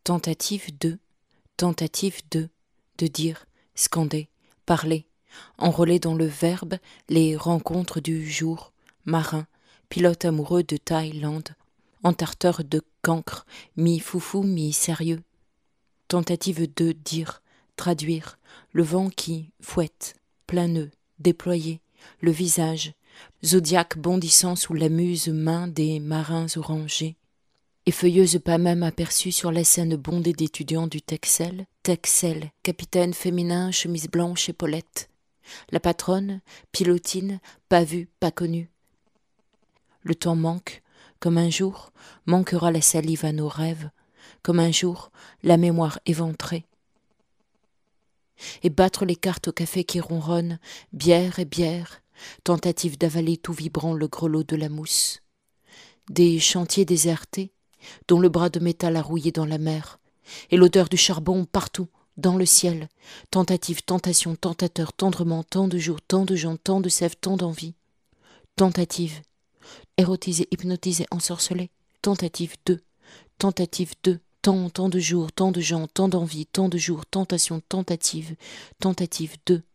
tentative de dire, scander, parler, enrôler dans le verbe les rencontres du jour, marin, pilote amoureux de Thaïlande, entarteur de cancre, mi-foufou, mi-sérieux. Tentative de dire, traduire, le vent qui fouette, plein nœud, déployé, le visage, zodiaque bondissant sous la muse main des marins orangés. Effeuilleuse pas même aperçue sur la scène bondée d'étudiants du Texel, capitaine féminin, chemise blanche, épaulette. La patronne, pilotine, pas vue, pas connue. Le temps manque, comme un jour manquera la salive à nos rêves, comme un jour la mémoire éventrée. Et battre les cartes au café qui ronronne, bière et bière, tentative d'avaler tout vibrant le grelot de la mousse. Des chantiers désertés, dont le bras de métal a rouillé dans la mer, et l'odeur du charbon partout, dans le ciel, tentative, tentation, tentateur, tendrement, tant de jours, tant de gens, tant de sève, tant d'envie. Tentative, érotisé, hypnotisé, ensorcelé, tentative de, tant de jours, tant de gens, tant d'envie, tant de jours, tentation, tentative de,